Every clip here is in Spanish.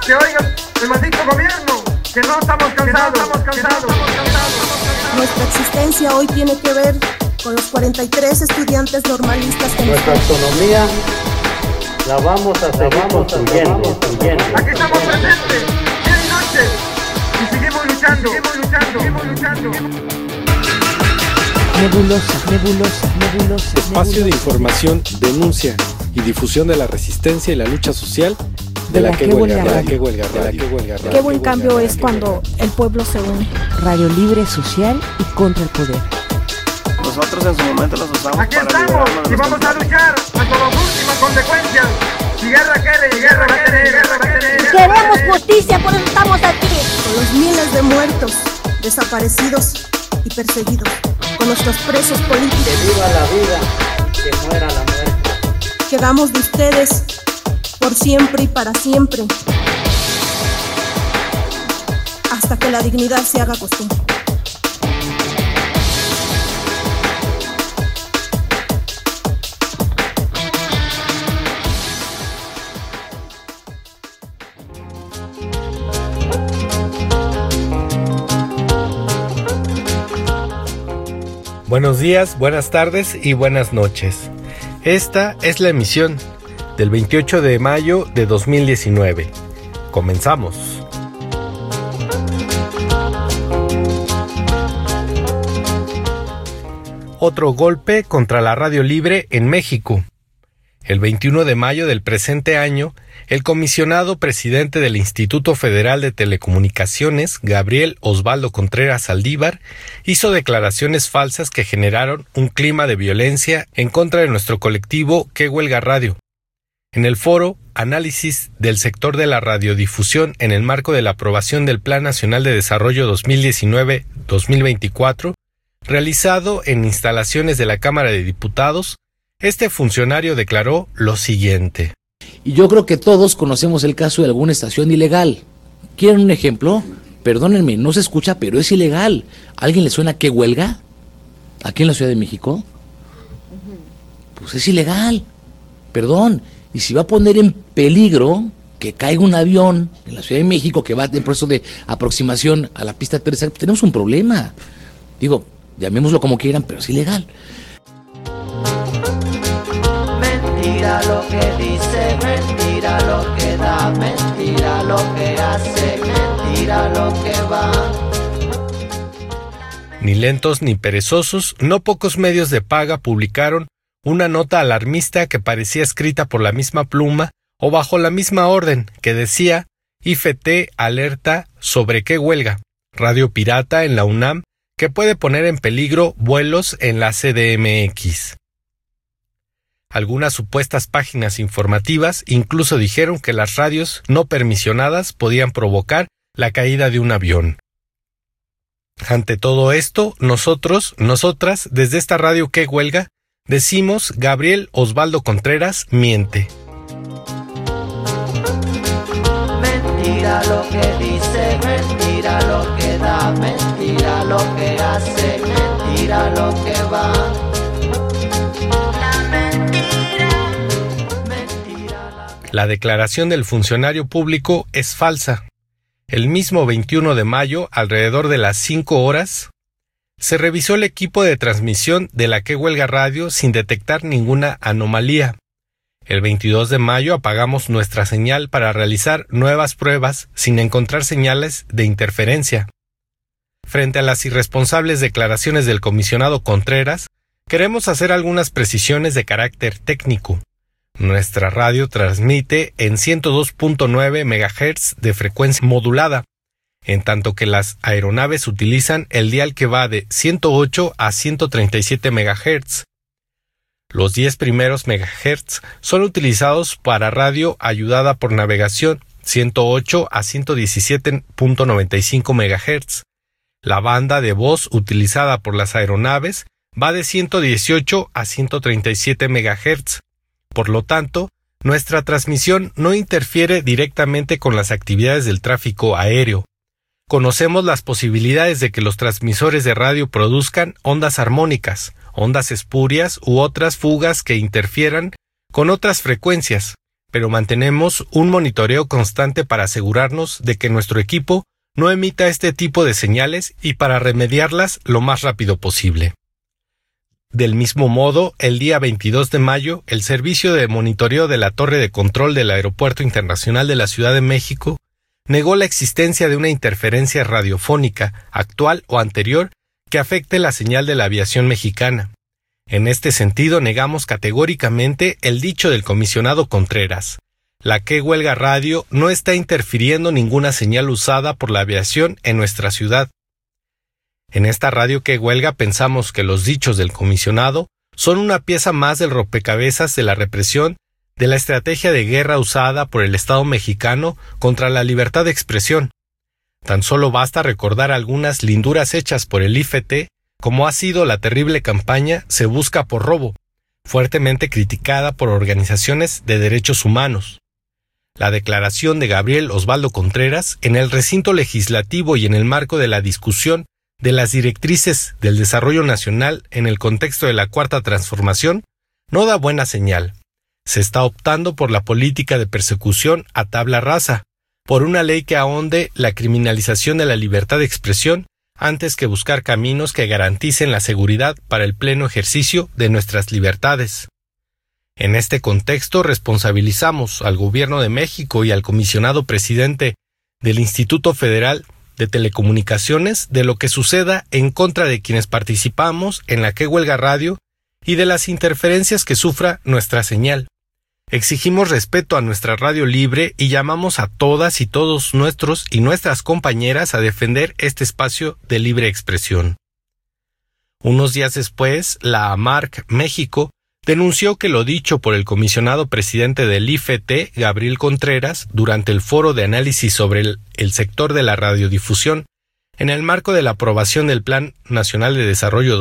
que oiga el maldito gobierno, que no estamos cansados. Nuestra existencia hoy tiene que ver con los 43 estudiantes normalistas que nuestra autonomía la vamos a seguir construyendo. Aquí estamos presentes, día y noche, y seguimos luchando. Nebulosa. Espacio de información, denuncia y difusión de la resistencia y la lucha social de la que huelga radio. Qué buen cambio es cuando el pueblo se une. Radio libre, social y contra el poder. Nosotros en su momento los usamos aquí para estamos y vamos a luchar hasta las últimas consecuencias. Si guerra quiere, guerra va a tener. Queremos justicia, por eso estamos aquí. Con los miles de muertos, desaparecidos y perseguidos. Con nuestros presos políticos. Que viva la vida, que muera la muerte. Quedamos de ustedes por siempre y para siempre. Hasta que la dignidad se haga costumbre. Buenos días, buenas tardes y buenas noches. Esta es la emisión del 28 de mayo de 2019. Comenzamos. Otro golpe contra la radio libre en México. El 21 de mayo del presente año, el comisionado presidente del Instituto Federal de Telecomunicaciones, Gabriel Osvaldo Contreras Saldívar, hizo declaraciones falsas que generaron un clima de violencia en contra de nuestro colectivo Que Huelga Radio. En el foro Análisis del sector de la radiodifusión en el marco de la aprobación del Plan Nacional de Desarrollo 2019-2024, realizado en instalaciones de la Cámara de Diputados, este funcionario declaró lo siguiente. Y yo creo que todos conocemos el caso de alguna estación ilegal. ¿Quieren un ejemplo? Perdónenme, no se escucha, pero es ilegal. ¿A alguien le suena Que Huelga? ¿Aquí en la Ciudad de México? Pues es ilegal. Perdón. Y si va a poner en peligro que caiga un avión en la Ciudad de México que va en proceso de aproximación a la pista 3, tenemos un problema. Digo, llamémoslo como quieran, pero es ilegal. Mentira lo que dice, mentira lo que da, mentira lo que hace, mentira lo que va. Ni lentos ni perezosos, no pocos medios de paga publicaron una nota alarmista que parecía escrita por la misma pluma o bajo la misma orden que decía IFT alerta sobre Que Huelga, radio pirata en la UNAM que puede poner en peligro vuelos en la CDMX. Algunas supuestas páginas informativas incluso dijeron que las radios no permisionadas podían provocar la caída de un avión. Ante todo esto, nosotras, desde esta radio Que Huelga, decimos Gabriel Osvaldo Contreras miente. Mentira lo que dice, mentira lo que da, mentira lo que hace, mentira lo que va. La declaración del funcionario público es falsa. El mismo 21 de mayo, alrededor de las 5 horas, se revisó el equipo de transmisión de la Que Huelga Radio sin detectar ninguna anomalía. El 22 de mayo apagamos nuestra señal para realizar nuevas pruebas sin encontrar señales de interferencia. Frente a las irresponsables declaraciones del comisionado Contreras, queremos hacer algunas precisiones de carácter técnico. Nuestra radio transmite en 102.9 MHz de frecuencia modulada, en tanto que las aeronaves utilizan el dial que va de 108 a 137 MHz. Los 10 primeros MHz son utilizados para radio ayudada por navegación, 108 a 117.95 MHz. La banda de voz utilizada por las aeronaves va de 118 a 137 MHz. Por lo tanto, nuestra transmisión no interfiere directamente con las actividades del tráfico aéreo. Conocemos las posibilidades de que los transmisores de radio produzcan ondas armónicas, ondas espurias u otras fugas que interfieran con otras frecuencias, pero mantenemos un monitoreo constante para asegurarnos de que nuestro equipo no emita este tipo de señales y para remediarlas lo más rápido posible. Del mismo modo, el día 22 de mayo, el servicio de monitoreo de la torre de control del Aeropuerto Internacional de la Ciudad de México negó la existencia de una interferencia radiofónica, actual o anterior, que afecte la señal de la aviación mexicana. En este sentido, negamos categóricamente el dicho del comisionado Contreras. La Que Huelga Radio no está interfiriendo ninguna señal usada por la aviación en nuestra ciudad. En esta radio Que Huelga pensamos que los dichos del comisionado son una pieza más del rompecabezas de la represión de la estrategia de guerra usada por el Estado mexicano contra la libertad de expresión. Tan solo basta recordar algunas linduras hechas por el IFT, como ha sido la terrible campaña Se Busca por Robo, fuertemente criticada por organizaciones de derechos humanos. La declaración de Gabriel Osvaldo Contreras en el recinto legislativo y en el marco de la discusión de las directrices del desarrollo nacional en el contexto de la Cuarta Transformación no da buena señal. Se está optando por la política de persecución a tabla rasa, por una ley que ahonde la criminalización de la libertad de expresión antes que buscar caminos que garanticen la seguridad para el pleno ejercicio de nuestras libertades. En este contexto responsabilizamos al Gobierno de México y al comisionado presidente del Instituto Federal de Telecomunicaciones de lo que suceda en contra de quienes participamos en la Que Huelga Radio y de las interferencias que sufra nuestra señal. Exigimos respeto a nuestra radio libre y llamamos a todas y todos nuestros y nuestras compañeras a defender este espacio de libre expresión. Unos días después, la AMARC México denunció que lo dicho por el comisionado presidente del IFT, Gabriel Contreras, durante el foro de análisis sobre el sector de la radiodifusión, en el marco de la aprobación del Plan Nacional de Desarrollo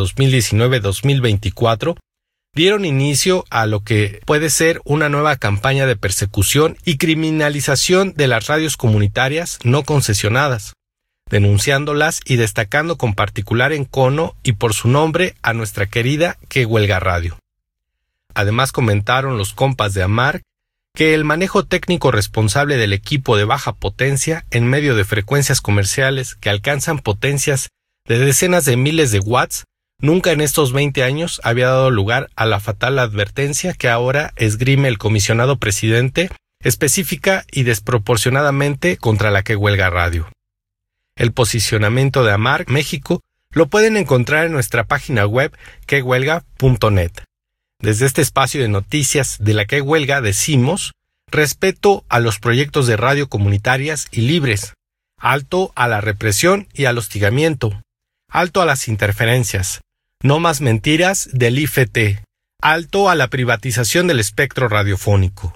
2019-2024, dieron inicio a lo que puede ser una nueva campaña de persecución y criminalización de las radios comunitarias no concesionadas, denunciándolas y destacando con particular encono y por su nombre a nuestra querida Que Huelga Radio. Además comentaron los compas de AMARC que el manejo técnico responsable del equipo de baja potencia en medio de frecuencias comerciales que alcanzan potencias de decenas de miles de watts nunca en estos 20 años había dado lugar a la fatal advertencia que ahora esgrime el comisionado presidente específica y desproporcionadamente contra la Que Huelga Radio. El posicionamiento de AMARC México lo pueden encontrar en nuestra página web quehuelga.net. Desde este espacio de noticias de la Que Huelga decimos respeto a los proyectos de radio comunitarias y libres, alto a la represión y al hostigamiento, alto a las interferencias, no más mentiras del IFT, alto a la privatización del espectro radiofónico.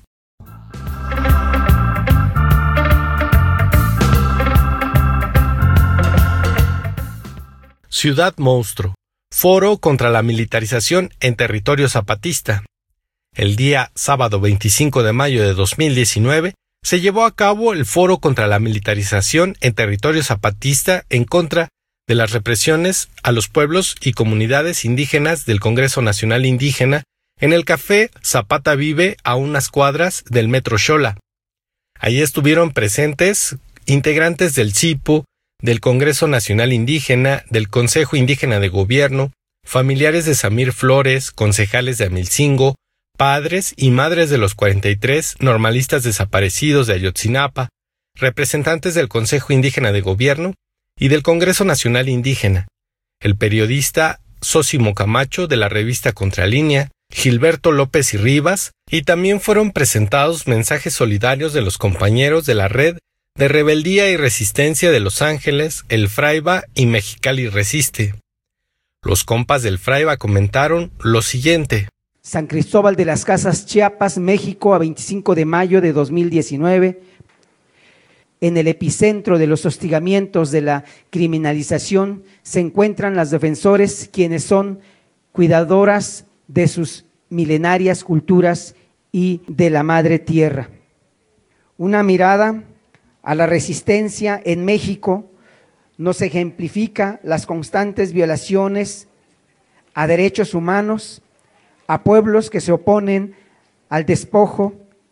Ciudad Monstruo. Foro contra la militarización en territorio zapatista. El día sábado 25 de mayo de 2019 se llevó a cabo el Foro contra la militarización en territorio zapatista en contra de las represiones a los pueblos y comunidades indígenas del Congreso Nacional Indígena en el Café Zapata Vive a unas cuadras del Metro Xola. Allí estuvieron presentes integrantes del CIPO, del Congreso Nacional Indígena, del Consejo Indígena de Gobierno, familiares de Samir Flores, concejales de Amilcingo, padres y madres de los 43 normalistas desaparecidos de Ayotzinapa, representantes del Consejo Indígena de Gobierno y del Congreso Nacional Indígena, el periodista Sósimo Camacho de la revista Contralínea, Gilberto López y Rivas, y también fueron presentados mensajes solidarios de los compañeros de la Red de Rebeldía y Resistencia de Los Ángeles, el Fraiba y Mexicali Resiste. Los compas del Fraiba comentaron lo siguiente. San Cristóbal de las Casas, Chiapas, México, a 25 de mayo de 2019, en el epicentro de los hostigamientos de la criminalización se encuentran las defensores, quienes son cuidadoras de sus milenarias culturas y de la madre tierra. Una mirada a la resistencia en México nos ejemplifica las constantes violaciones a derechos humanos, a pueblos que se oponen al despojo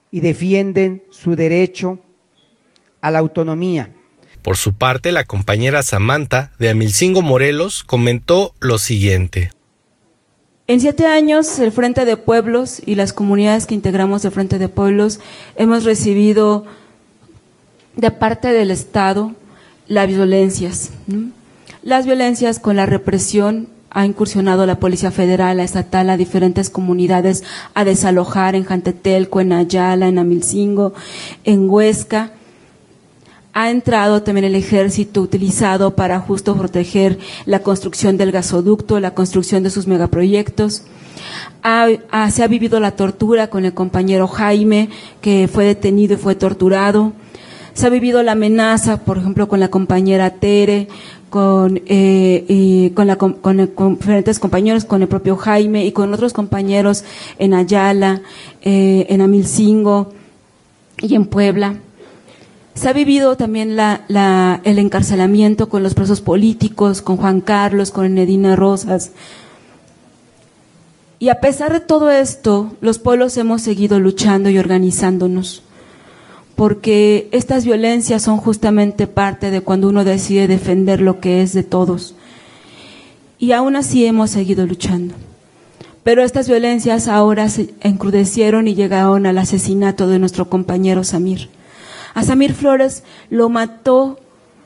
y defienden su derecho a la autonomía. Por su parte, la compañera Samantha de Amilcingo, Morelos, comentó lo siguiente. En 7 años, el Frente de Pueblos y las comunidades que integramos el Frente de Pueblos hemos recibido de parte del Estado las violencias, ¿no? Las violencias con la represión. Ha incursionado la Policía Federal, la estatal, a diferentes comunidades a desalojar en Jantetelco, en Ayala, en Amilcingo, en Huesca. Ha entrado también el ejército utilizado para justo proteger la construcción del gasoducto, la construcción de sus megaproyectos. Se ha vivido la tortura con el compañero Jaime, que fue detenido y fue torturado. Se ha vivido la amenaza, por ejemplo, con la compañera Tere, con diferentes compañeros, con el propio Jaime y con otros compañeros en Ayala, en Amilcingo y en Puebla. Se ha vivido también el encarcelamiento con los presos políticos, con Juan Carlos, con Enedina Rosas. Y a pesar de todo esto, los pueblos hemos seguido luchando y organizándonos, porque estas violencias son justamente parte de cuando uno decide defender lo que es de todos. Y aún así hemos seguido luchando. Pero estas violencias ahora se encrudecieron y llegaron al asesinato de nuestro compañero Samir. A Samir Flores lo mató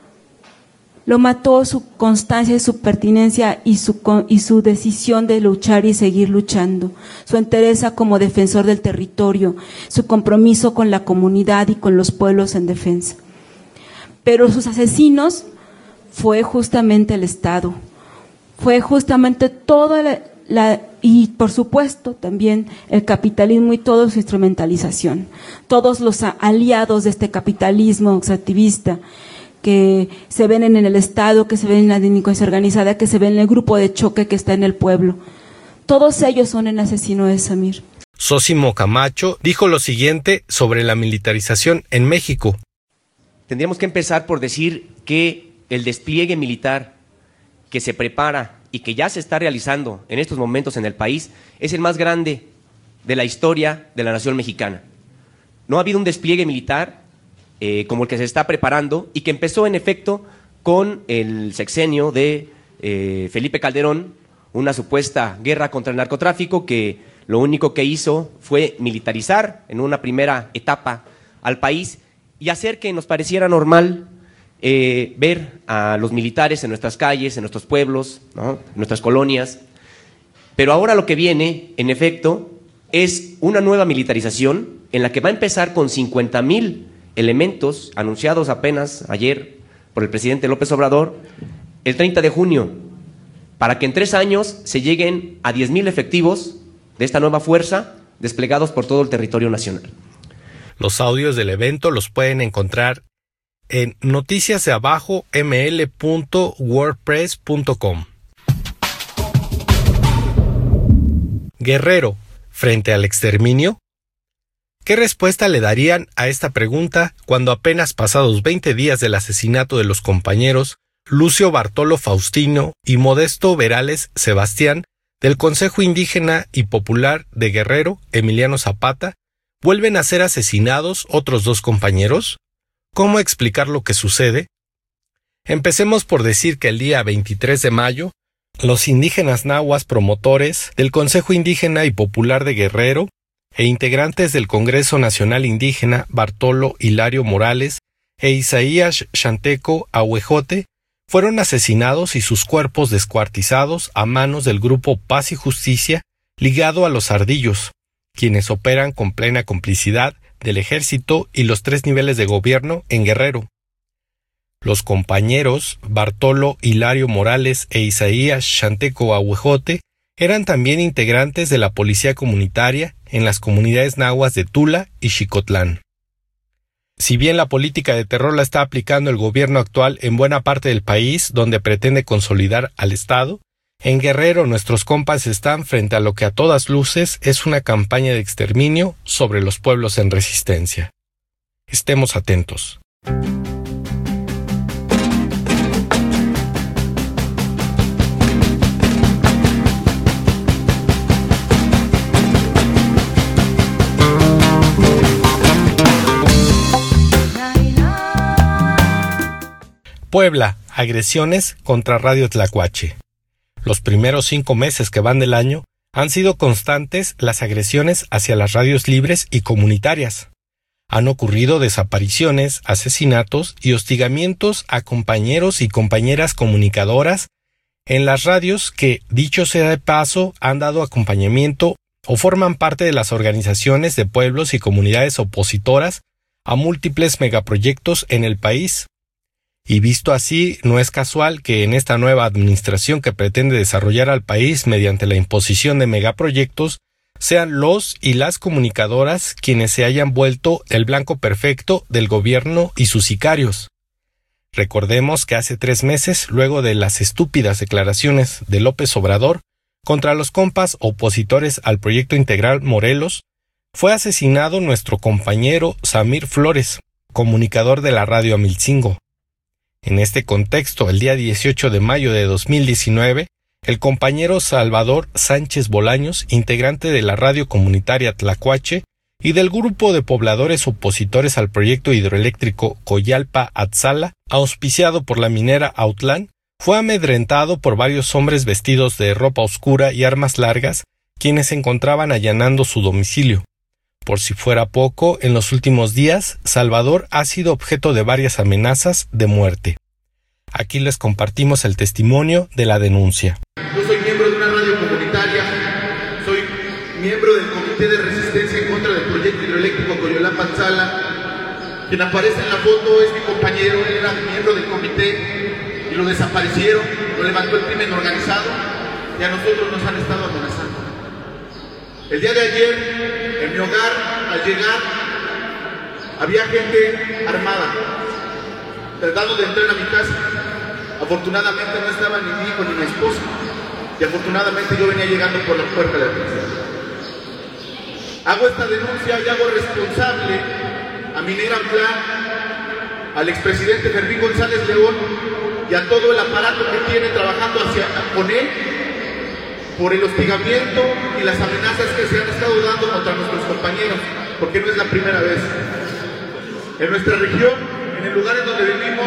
su constancia y su pertinencia y su decisión de luchar y seguir luchando, su entereza como defensor del territorio, su compromiso con la comunidad y con los pueblos en defensa. Pero sus asesinos fue justamente el Estado, fue justamente toda y por supuesto también el capitalismo y toda su instrumentalización, todos los aliados de este capitalismo extractivista que se ven en el Estado, que se ven en la delincuencia organizada, que se ven en el grupo de choque que está en el pueblo. Todos ellos son el asesino de Samir. Zósimo Camacho dijo lo siguiente sobre la militarización en México. Tendríamos que empezar por decir que el despliegue militar que se prepara y que ya se está realizando en estos momentos en el país es el más grande de la historia de la nación mexicana. No ha habido un despliegue militar como el que se está preparando y que empezó en efecto con el sexenio de Felipe Calderón, una supuesta guerra contra el narcotráfico que lo único que hizo fue militarizar en una primera etapa al país y hacer que nos pareciera normal ver a los militares en nuestras calles, en nuestros pueblos, ¿no?, en nuestras colonias. Pero ahora lo que viene, en efecto, es una nueva militarización en la que va a empezar con 50,000 elementos anunciados apenas ayer por el presidente López Obrador, el 30 de junio, para que en 3 años se lleguen a 10,000 efectivos de esta nueva fuerza desplegados por todo el territorio nacional. Los audios del evento los pueden encontrar en noticiasdeabajo.ml.wordpress.com. Guerrero, frente al exterminio. ¿Qué respuesta le darían a esta pregunta cuando apenas pasados 20 días del asesinato de los compañeros Lucio Bartolo Faustino y Modesto Verales Sebastián del Consejo Indígena y Popular de Guerrero, Emiliano Zapata, vuelven a ser asesinados otros 2 compañeros? ¿Cómo explicar lo que sucede? Empecemos por decir que el día 23 de mayo, los indígenas nahuas promotores del Consejo Indígena y Popular de Guerrero e integrantes del Congreso Nacional Indígena Bartolo Hilario Morales e Isaías Xanteco Ahuejote fueron asesinados y sus cuerpos descuartizados a manos del grupo Paz y Justicia ligado a los Ardillos, quienes operan con plena complicidad del ejército y los 3 niveles de gobierno en Guerrero. Los compañeros Bartolo Hilario Morales e Isaías Xanteco Ahuejote eran también integrantes de la policía comunitaria en las comunidades nahuas de Tula y Xicotlán. Si bien la política de terror la está aplicando el gobierno actual en buena parte del país, donde pretende consolidar al Estado, en Guerrero nuestros compas están frente a lo que a todas luces es una campaña de exterminio sobre los pueblos en resistencia. Estemos atentos. Puebla, agresiones contra Radio Tlacuache. Los primeros 5 meses que van del año han sido constantes las agresiones hacia las radios libres y comunitarias. Han ocurrido desapariciones, asesinatos y hostigamientos a compañeros y compañeras comunicadoras en las radios que, dicho sea de paso, han dado acompañamiento o forman parte de las organizaciones de pueblos y comunidades opositoras a múltiples megaproyectos en el país. Y visto así, no es casual que en esta nueva administración que pretende desarrollar al país mediante la imposición de megaproyectos, sean los y las comunicadoras quienes se hayan vuelto el blanco perfecto del gobierno y sus sicarios. Recordemos que hace 3 meses, luego de las estúpidas declaraciones de López Obrador contra los compas opositores al proyecto integral Morelos, fue asesinado nuestro compañero Samir Flores, comunicador de la radio Amilcingo. En este contexto, el día 18 de mayo de 2019, el compañero Salvador Sánchez Bolaños, integrante de la radio comunitaria Tlacuache y del grupo de pobladores opositores al proyecto hidroeléctrico Coyalpa-Atzala, auspiciado por la minera Autlán, fue amedrentado por varios hombres vestidos de ropa oscura y armas largas, quienes se encontraban allanando su domicilio. Por si fuera poco, en los últimos días, Salvador ha sido objeto de varias amenazas de muerte. Aquí les compartimos el testimonio de la denuncia. Yo soy miembro de una radio comunitaria, soy miembro del Comité de Resistencia en contra del proyecto hidroeléctrico Coyolapa-Atzala. Quien aparece en la foto es mi compañero, él era miembro del comité y lo desaparecieron, lo levantó el crimen organizado y a nosotros nos han estado amenazando. El día de ayer, en mi hogar, al llegar, había gente armada, tratando de entrar a mi casa. Afortunadamente no estaba ni mi hijo ni mi esposa, y afortunadamente yo venía llegando por la puerta de la casa. Hago esta denuncia y hago responsable a Minera Autlán, al expresidente Fermín González León y a todo el aparato que tiene trabajando con él por el hostigamiento y las amenazas que se han estado dando contra nuestros compañeros, porque no es la primera vez. En nuestra región, en el lugar en donde vivimos,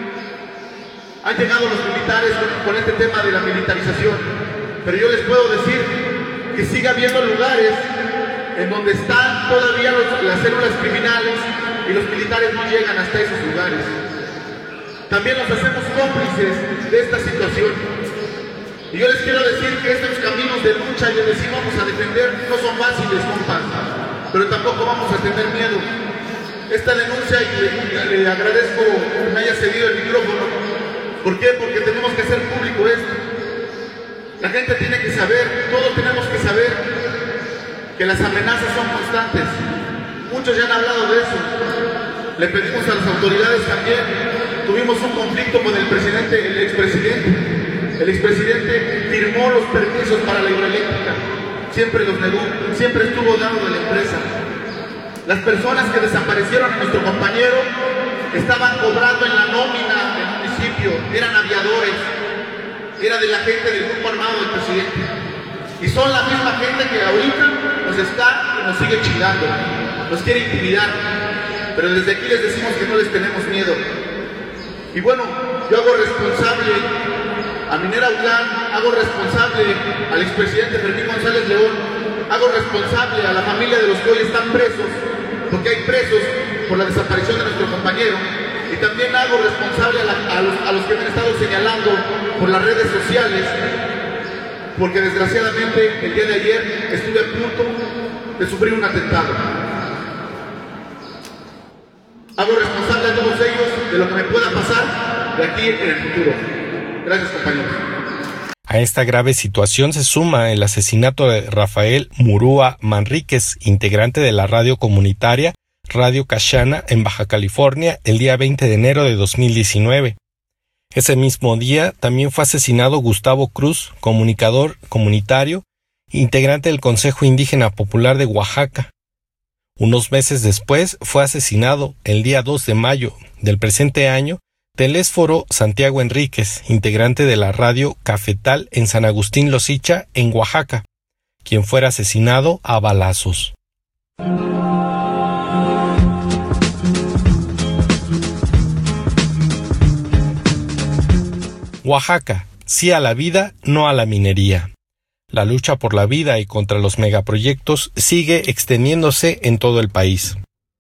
han llegado los militares con este tema de la militarización, pero yo les puedo decir que sigue habiendo lugares en donde están todavía las células criminales y los militares no llegan hasta esos lugares. También nos hacemos cómplices de esta situación. Y yo les quiero decir que estos caminos de lucha y de decir vamos a defender no son fáciles, compas, pero tampoco vamos a tener miedo. Esta denuncia, y le agradezco que me haya cedido el micrófono. ¿Por qué? Porque tenemos que hacer público esto. La gente tiene que saber, todos tenemos que saber que las amenazas son constantes. Muchos ya han hablado de eso. Le pedimos a las autoridades también. Tuvimos un conflicto con el presidente, el expresidente. El expresidente firmó los permisos para la hidroeléctrica. Siempre los negó, siempre estuvo dado de la empresa. Las personas que desaparecieron a nuestro compañero estaban cobrando en la nómina del municipio, eran aviadores, era de la gente del grupo armado del presidente. Y son la misma gente que ahorita nos está y nos sigue chingando, nos quiere intimidar. Pero desde aquí les decimos que no les tenemos miedo. Y bueno, yo hago responsable a Minera Autlán, hago responsable al expresidente Fermín González León, hago responsable a la familia de los que hoy están presos, porque hay presos por la desaparición de nuestro compañero, y también hago responsable a los que me han estado señalando por las redes sociales, porque desgraciadamente el día de ayer estuve a punto de sufrir un atentado. Hago responsable a todos ellos de lo que me pueda pasar de aquí en el futuro. Gracias, compañeros. A esta grave situación se suma el asesinato de Rafael Murúa Manríquez, integrante de la radio comunitaria Radio Caxana en Baja California, el día 20 de enero de 2019. Ese mismo día también fue asesinado Gustavo Cruz, comunicador comunitario, integrante del Consejo Indígena Popular de Oaxaca. Unos meses después fue asesinado, el día 2 de mayo del presente año, Telésforo Santiago Enríquez, integrante de la radio Cafetal en San Agustín Losicha, en Oaxaca, quien fuera asesinado a balazos. Oaxaca, sí a la vida, no a la minería. La lucha por la vida y contra los megaproyectos sigue extendiéndose en todo el país.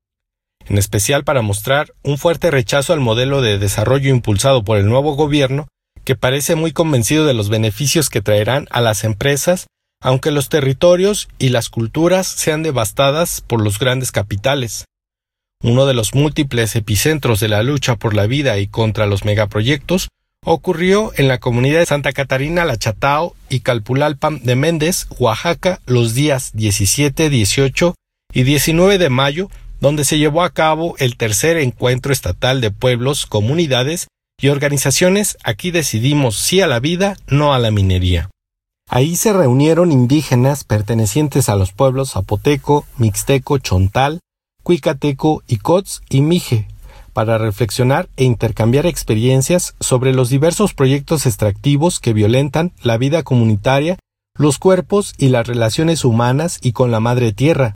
En especial para mostrar un fuerte rechazo al modelo de desarrollo impulsado por el nuevo gobierno, que parece muy convencido de los beneficios que traerán a las empresas, aunque los territorios y las culturas sean devastadas por los grandes capitales. Uno de los múltiples epicentros de la lucha por la vida y contra los megaproyectos ocurrió en la comunidad de Santa Catarina, La Chatao y Calpulalpan de Méndez, Oaxaca, los días 17, 18 y 19 de mayo, donde se llevó a cabo el tercer encuentro estatal de pueblos, comunidades y organizaciones Aquí decidimos sí a la vida, no a la minería. Ahí se reunieron indígenas pertenecientes a los pueblos zapoteco, mixteco, chontal, cuicateco, icots y mije, para reflexionar e intercambiar experiencias sobre los diversos proyectos extractivos que violentan la vida comunitaria, los cuerpos y las relaciones humanas y con la madre tierra.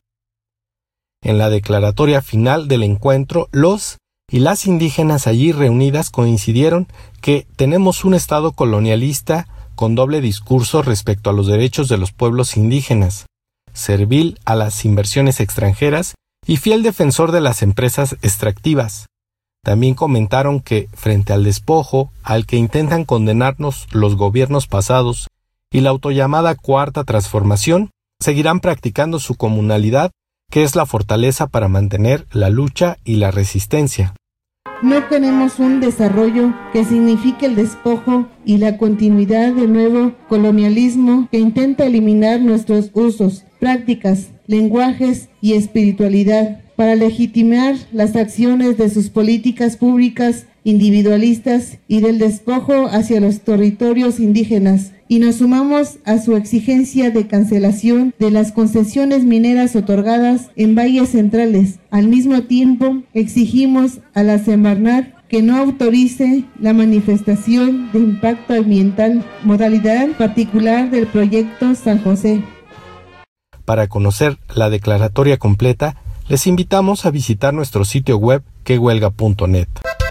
En la declaratoria final del encuentro, los y las indígenas allí reunidas coincidieron que tenemos un Estado colonialista con doble discurso respecto a los derechos de los pueblos indígenas, servil a las inversiones extranjeras y fiel defensor de las empresas extractivas. También comentaron que, frente al despojo al que intentan condenarnos los gobiernos pasados y la autollamada Cuarta Transformación, seguirán practicando su comunalidad, que es la fortaleza para mantener la lucha y la resistencia. No queremos un desarrollo que signifique el despojo y la continuidad del nuevo colonialismo que intenta eliminar nuestros usos, prácticas, lenguajes y espiritualidad para legitimar las acciones de sus políticas públicas individualistas y del despojo hacia los territorios indígenas, y nos sumamos a su exigencia de cancelación de las concesiones mineras otorgadas en valles centrales. Al mismo tiempo, exigimos a la Semarnat que no autorice la manifestación de impacto ambiental, modalidad particular del proyecto San José. Para conocer la declaratoria completa, les invitamos a visitar nuestro sitio web quehuelga.net.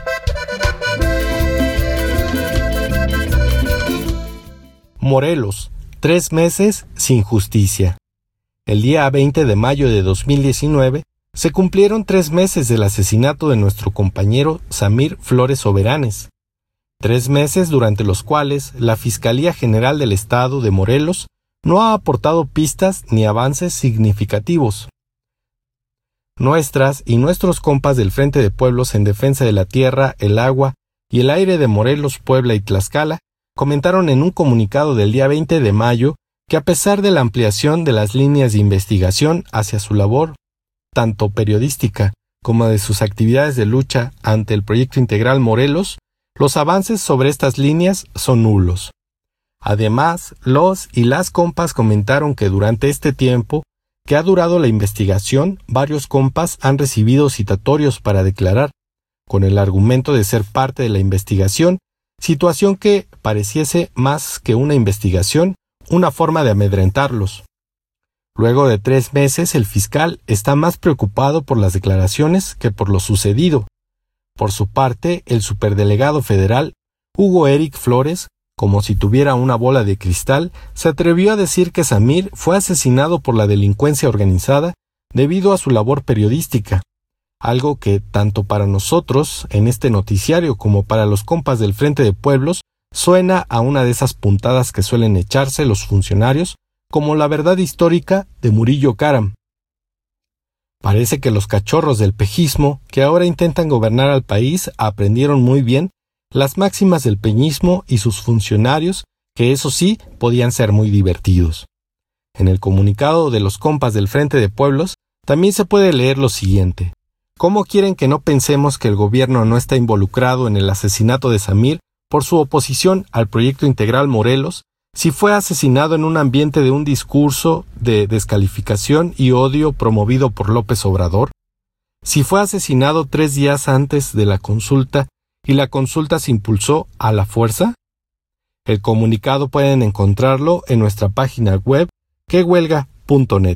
Morelos, 3 meses sin justicia. El día 20 de mayo de 2019 se cumplieron 3 meses del asesinato de nuestro compañero Samir Flores Soberanes. 3 meses durante los cuales la Fiscalía General del Estado de Morelos no ha aportado pistas ni avances significativos. Nuestras y nuestros compas del Frente de Pueblos en Defensa de la Tierra, el Agua y el Aire de Morelos, Puebla y Tlaxcala comentaron en un comunicado del día 20 de mayo que a pesar de la ampliación de las líneas de investigación hacia su labor, tanto periodística como de sus actividades de lucha ante el Proyecto Integral Morelos, los avances sobre estas líneas son nulos. Además, los y las compas comentaron que durante este tiempo que ha durado la investigación, varios compas han recibido citatorios para declarar, con el argumento de ser parte de la investigación, situación que pareciese más que una investigación, una forma de amedrentarlos. Luego de 3 meses, el fiscal está más preocupado por las declaraciones que por lo sucedido. Por su parte, el superdelegado federal, Hugo Eric Flores, como si tuviera una bola de cristal, se atrevió a decir que Samir fue asesinado por la delincuencia organizada debido a su labor periodística, algo que tanto para nosotros en este noticiario como para los compas del Frente de Pueblos suena a una de esas puntadas que suelen echarse los funcionarios como la verdad histórica de Murillo Karam. Parece que los cachorros del pejismo que ahora intentan gobernar al país aprendieron muy bien las máximas del peñismo y sus funcionarios, que eso sí podían ser muy divertidos. En el comunicado de los compas del Frente de Pueblos también se puede leer lo siguiente: ¿cómo quieren que no pensemos que el gobierno no está involucrado en el asesinato de Samir por su oposición al Proyecto Integral Morelos, si fue asesinado en un ambiente de un discurso de descalificación y odio promovido por López Obrador? Si fue asesinado 3 días antes de la consulta y la consulta se impulsó a la fuerza? El comunicado pueden encontrarlo en nuestra página web quehuelga.net.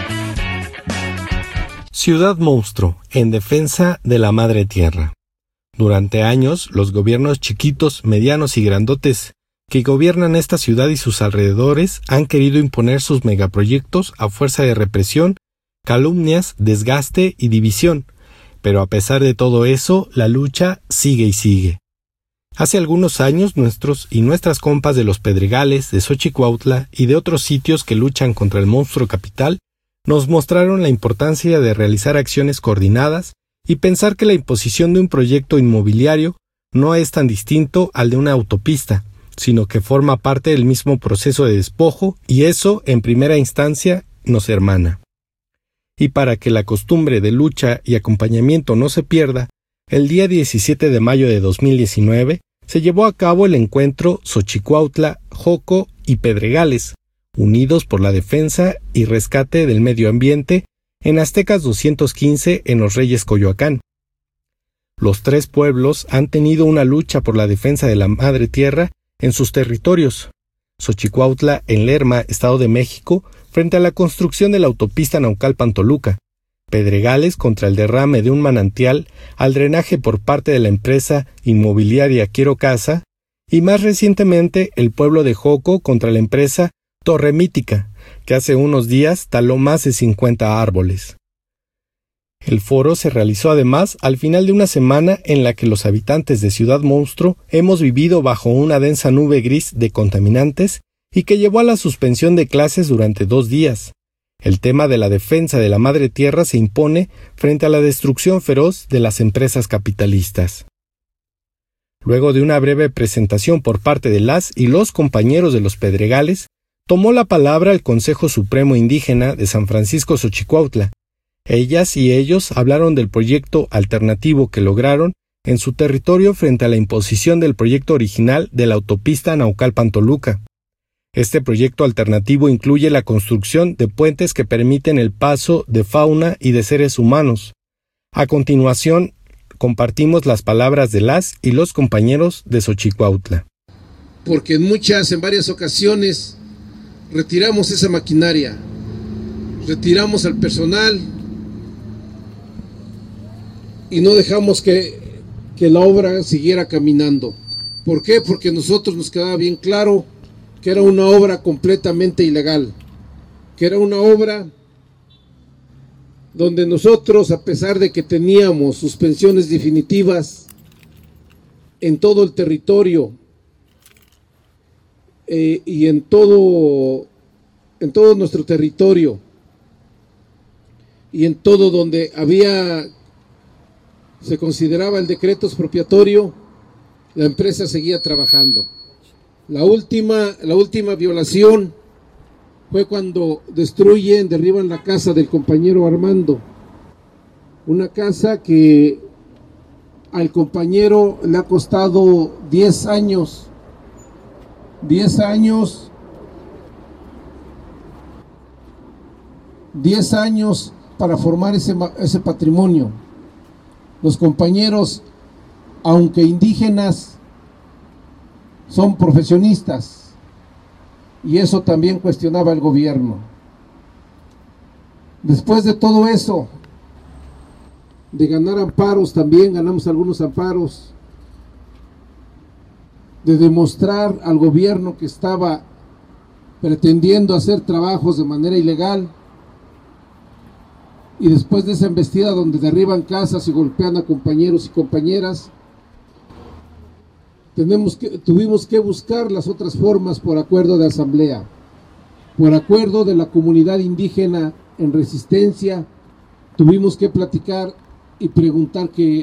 Ciudad Monstruo, en defensa de la Madre Tierra. Durante años, los gobiernos chiquitos, medianos y grandotes que gobiernan esta ciudad y sus alrededores han querido imponer sus megaproyectos a fuerza de represión, calumnias, desgaste y división. Pero a pesar de todo eso, la lucha sigue y sigue. Hace algunos años nuestros y nuestras compas de los Pedregales, de Xochicuautla y de otros sitios que luchan contra el monstruo capital nos mostraron la importancia de realizar acciones coordinadas y pensar que la imposición de un proyecto inmobiliario no es tan distinto al de una autopista, sino que forma parte del mismo proceso de despojo y eso, en primera instancia, nos hermana. Y para que la costumbre de lucha y acompañamiento no se pierda, el día 17 de mayo de 2019 se llevó a cabo el encuentro Xochicuautla, Joco y Pedregales, unidos por la defensa y rescate del medio ambiente en Aztecas 215 en Los Reyes, Coyoacán. Los tres pueblos han tenido una lucha por la defensa de la madre tierra en sus territorios. Xochicuautla en Lerma, Estado de México, frente a la construcción de la autopista Naucalpan-Toluca. Pedregales contra el derrame de un manantial al drenaje por parte de la empresa inmobiliaria Quiero Casa, y más recientemente el pueblo de Joco contra la empresa Torre Mítica, que hace unos días taló más de 50 árboles. El foro se realizó además al final de una semana en la que los habitantes de Ciudad Monstruo hemos vivido bajo una densa nube gris de contaminantes y que llevó a la suspensión de clases durante 2 días. El tema de la defensa de la madre tierra se impone frente a la destrucción feroz de las empresas capitalistas. Luego de una breve presentación por parte de las y los compañeros de los Pedregales, tomó la palabra el Consejo Supremo Indígena de San Francisco Xochicuautla. Ellas y ellos hablaron del proyecto alternativo que lograron en su territorio frente a la imposición del proyecto original de la autopista Naucalpan-Toluca. Este proyecto alternativo incluye la construcción de puentes que permiten el paso de fauna y de seres humanos. A continuación, compartimos las palabras de las y los compañeros de Xochicuautla. Porque en varias ocasiones, retiramos esa maquinaria, retiramos al personal y no dejamos que la obra siguiera caminando. ¿Por qué? Porque a nosotros nos quedaba bien claro que era una obra completamente ilegal, que era una obra donde nosotros, a pesar de que teníamos suspensiones definitivas en todo el territorio y en todo nuestro territorio y en todo donde se consideraba el decreto expropiatorio, la empresa seguía trabajando. La última violación fue cuando derriban la casa del compañero Armando, una casa que al compañero le ha costado 10 años para formar ese patrimonio. Los compañeros, aunque indígenas, son profesionistas, y eso también cuestionaba el gobierno. Después de todo eso, de ganar amparos, también ganamos algunos amparos, de demostrar al gobierno que estaba pretendiendo hacer trabajos de manera ilegal, y después de esa embestida donde derriban casas y golpean a compañeros y compañeras, tuvimos que buscar las otras formas por acuerdo de asamblea, por acuerdo de la comunidad indígena en resistencia. Tuvimos que platicar y preguntar que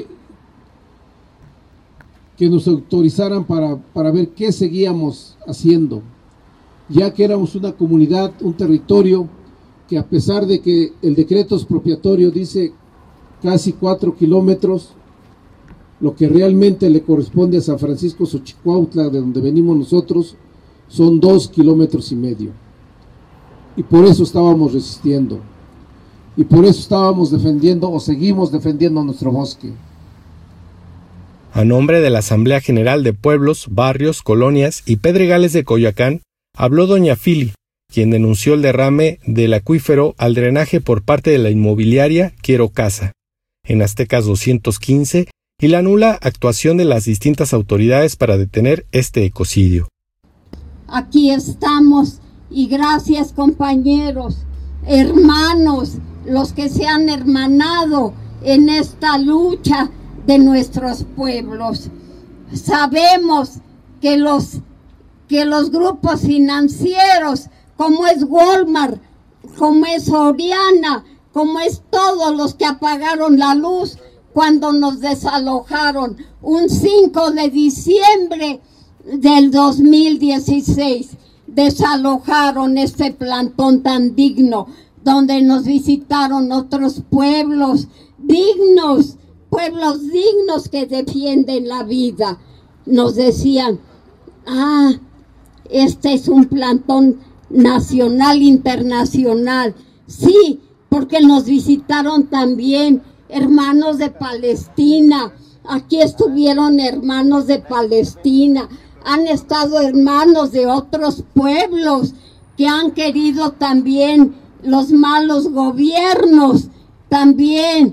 nos autorizaran para ver qué seguíamos haciendo, ya que éramos una comunidad, un territorio que, a pesar de que el decreto expropiatorio dice casi 4 kilómetros, lo que realmente le corresponde a San Francisco Xochicuautla, de donde venimos nosotros, son 2,5 kilómetros. Y por eso estábamos resistiendo. Y por eso estábamos defendiendo o seguimos defendiendo nuestro bosque. A nombre de la Asamblea General de Pueblos, Barrios, Colonias y Pedregales de Coyoacán, habló doña Fili, quien denunció el derrame del acuífero al drenaje por parte de la inmobiliaria Quiero Casa, en Aztecas 215 y la nula actuación de las distintas autoridades para detener este ecocidio. Aquí estamos y gracias, compañeros, hermanos, los que se han hermanado en esta lucha de nuestros pueblos. Sabemos que los grupos financieros, como es Walmart, como es Soriana, como es todos los que apagaron la luz cuando nos desalojaron un 5 de diciembre del 2016, desalojaron este plantón tan digno, donde nos visitaron otros pueblos dignos que defienden la vida. Nos decían, este es un plantón nacional, internacional. Sí, porque nos visitaron también hermanos de Palestina. Aquí estuvieron hermanos de Palestina. Han estado hermanos de otros pueblos que han querido también los malos gobiernos, también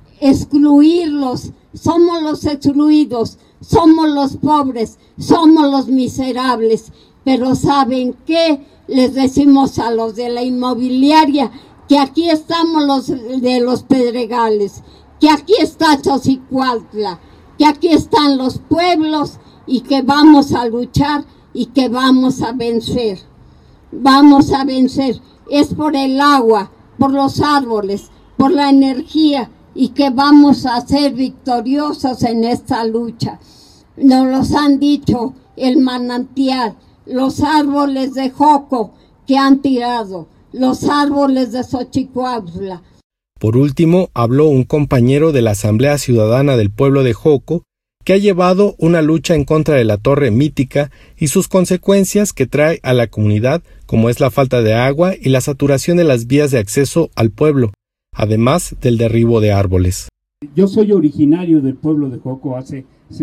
excluirlos. Somos los excluidos, somos los pobres, somos los miserables. Pero ¿saben qué? Les decimos a los de la inmobiliaria que aquí estamos los de los Pedregales, que aquí está Xochicuautla, que aquí están los pueblos y que vamos a luchar y que vamos a vencer. Vamos a vencer. Es por el agua, por los árboles, por la energía y que vamos a ser victoriosos en esta lucha. Nos los han dicho el manantial, los árboles de Joco que han tirado, los árboles de Xochicuautla. Por último, habló un compañero de la Asamblea Ciudadana del pueblo de Joco, que ha llevado una lucha en contra de la torre mítica y sus consecuencias que trae a la comunidad, como es la falta de agua y la saturación de las vías de acceso al pueblo, además del derribo de árboles. Yo soy originario del pueblo de Joco hace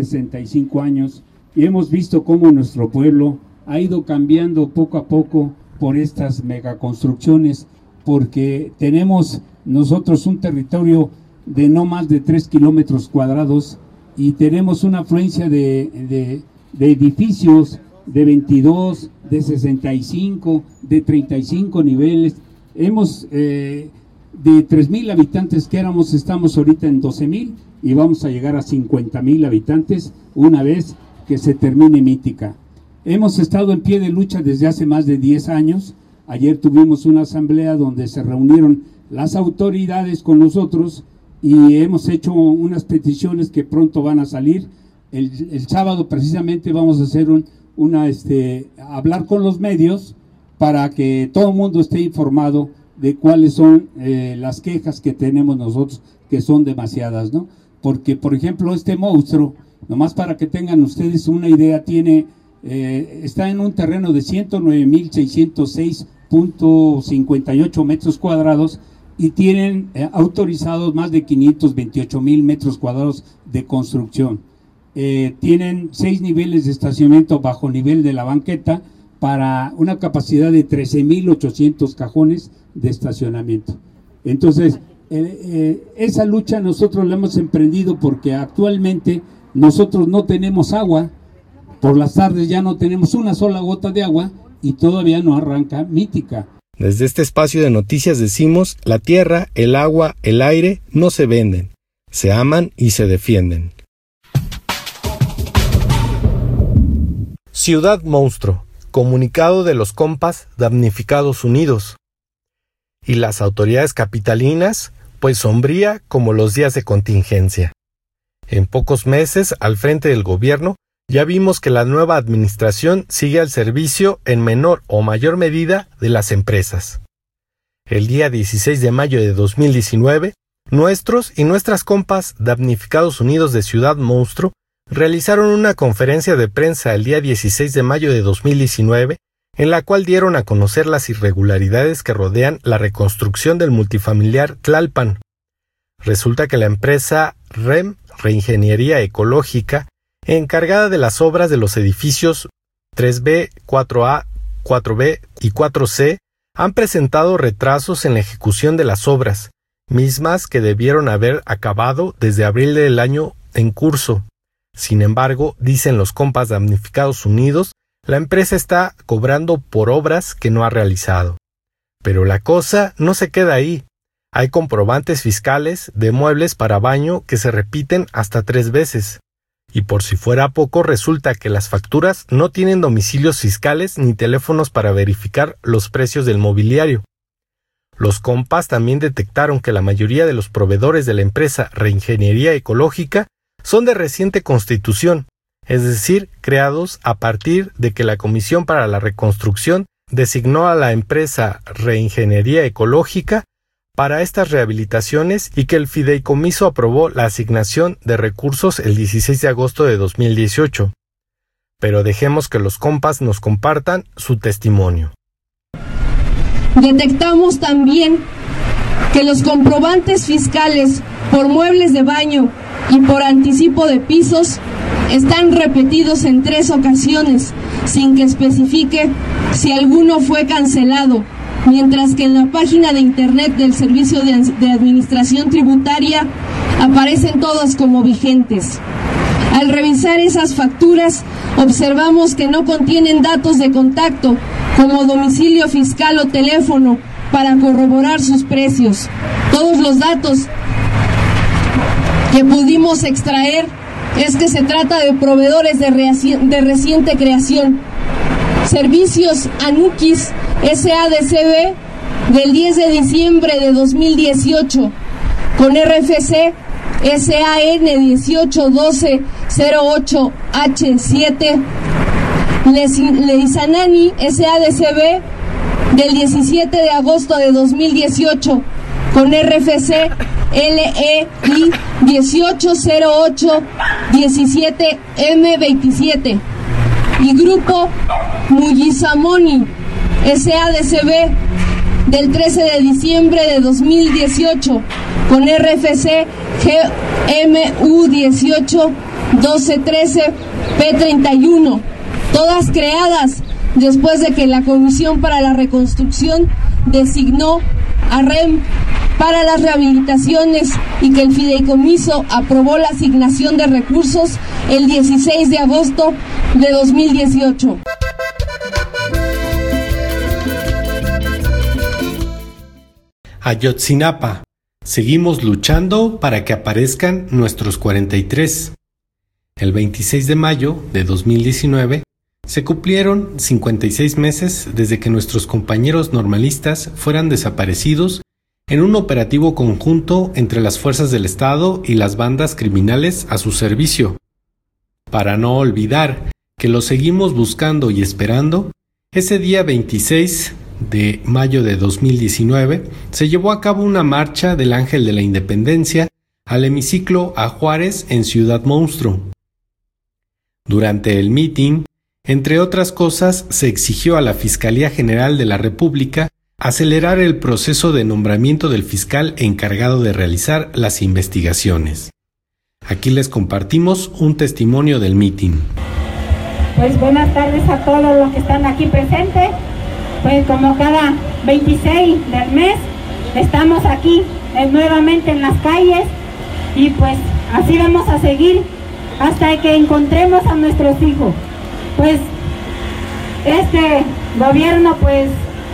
65 años y hemos visto cómo nuestro pueblo ha ido cambiando poco a poco por estas megaconstrucciones, porque tenemos nosotros un territorio de no más de 3 kilómetros cuadrados y tenemos una afluencia de edificios de 22, de 65, de 35 niveles. Hemos de 3,000 habitantes que éramos, estamos ahorita en 12,000 y vamos a llegar a 50,000 habitantes una vez que se termine Mítica. Hemos estado en pie de lucha desde hace más de 10 años. Ayer tuvimos una asamblea donde se reunieron las autoridades con nosotros y hemos hecho unas peticiones que pronto van a salir. El sábado precisamente vamos a hacer hablar con los medios para que todo el mundo esté informado de cuáles son las quejas que tenemos nosotros, que son demasiadas, ¿no? Porque, por ejemplo, este monstruo, nomás para que tengan ustedes una idea, está en un terreno de 109,606.58 metros cuadrados y tienen autorizados más de 528,000 metros cuadrados de construcción. Tienen 6 niveles de estacionamiento bajo nivel de la banqueta para una capacidad de 13,800 cajones de estacionamiento. Entonces, esa lucha nosotros la hemos emprendido porque actualmente nosotros no tenemos agua. Por las tardes ya no tenemos una sola gota de agua y todavía no arranca Mítica. Desde este espacio de noticias decimos, la tierra, el agua, el aire no se venden, se aman y se defienden. Ciudad Monstruo, comunicado de los compas damnificados unidos. Y las autoridades capitalinas, pues sombría como los días de contingencia. En pocos meses, al frente del gobierno, ya vimos que la nueva administración sigue al servicio en menor o mayor medida de las empresas. El día 16 de mayo de 2019, nuestros y nuestras compas damnificados unidos de Ciudad Monstruo realizaron una conferencia de prensa el día 16 de mayo de 2019, en la cual dieron a conocer las irregularidades que rodean la reconstrucción del multifamiliar Tlalpan. Resulta que la empresa REM, Reingeniería Ecológica, encargada de las obras de los edificios 3B, 4A, 4B y 4C, han presentado retrasos en la ejecución de las obras, mismas que debieron haber acabado desde abril del año en curso. Sin embargo, dicen los compas damnificados unidos, la empresa está cobrando por obras que no ha realizado. Pero la cosa no se queda ahí. Hay comprobantes fiscales de muebles para baño que se repiten hasta 3 veces. Y por si fuera poco, resulta que las facturas no tienen domicilios fiscales ni teléfonos para verificar los precios del mobiliario. Los compas también detectaron que la mayoría de los proveedores de la empresa Reingeniería Ecológica son de reciente constitución, es decir, creados a partir de que la Comisión para la Reconstrucción designó a la empresa Reingeniería Ecológica para estas rehabilitaciones y que el fideicomiso aprobó la asignación de recursos el 16 de agosto de 2018. Pero dejemos que los compas nos compartan su testimonio. Detectamos también que los comprobantes fiscales por muebles de baño y por anticipo de pisos están repetidos en 3 ocasiones, sin que especifique si alguno fue cancelado, mientras que en la página de internet del Servicio de Administración Tributaria aparecen todos como vigentes. Al revisar esas facturas, observamos que no contienen datos de contacto, como domicilio fiscal o teléfono, para corroborar sus precios. Todos los datos que pudimos extraer es que se trata de proveedores de reciente creación. Servicios Anukis SADCB del 10 de diciembre de 2018 con RFC SAN 181208H7, Leisanani SADCB del 17 de agosto de 2018 con RFC LEI 180817M27 y Grupo Muyisamoni SADCB del 13 de diciembre de 2018 con RFC GMU 181213P31, todas creadas después de que la Comisión para la Reconstrucción designó a REM para las rehabilitaciones y que el fideicomiso aprobó la asignación de recursos el 16 de agosto de 2018. Ayotzinapa. Seguimos luchando para que aparezcan nuestros 43. El 26 de mayo de 2019 se cumplieron 56 meses desde que nuestros compañeros normalistas fueran desaparecidos en un operativo conjunto entre las fuerzas del Estado y las bandas criminales a su servicio. Para no olvidar que los seguimos buscando y esperando, ese día 26 de mayo de 2019 se llevó a cabo una marcha del Ángel de la Independencia al hemiciclo a Juárez en Ciudad Monstruo. Durante el mitin, entre otras cosas, se exigió a la Fiscalía General de la República acelerar el proceso de nombramiento del fiscal encargado de realizar las investigaciones. Aquí les compartimos un testimonio del mitin. Pues buenas tardes a todos los que están aquí presentes. Pues como cada 26 del mes estamos aquí nuevamente en las calles y pues así vamos a seguir hasta que encontremos a nuestros hijos. Pues este gobierno pues